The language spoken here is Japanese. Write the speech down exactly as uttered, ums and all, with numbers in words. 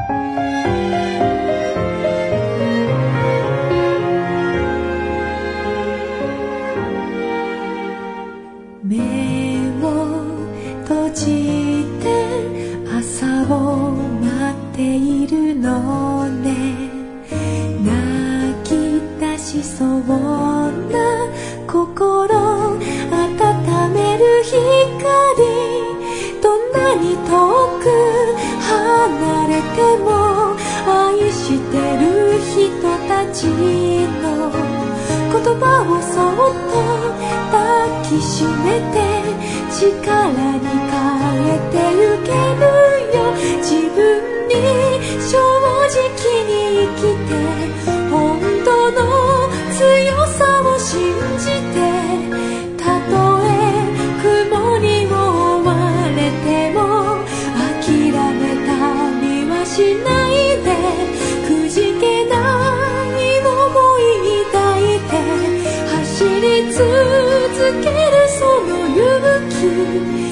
目を閉じて朝を待っているのね。泣き出しそうな心温める光、どんなに遠く離れても愛してる人たちの言葉をそっと抱きしめて力に変えてゆけるよ。自分に正直に生きて本当の強さを信じて、たとえ雲に覆われても諦めたりはしないで、くじけない想い抱いて走り続けるその勇気、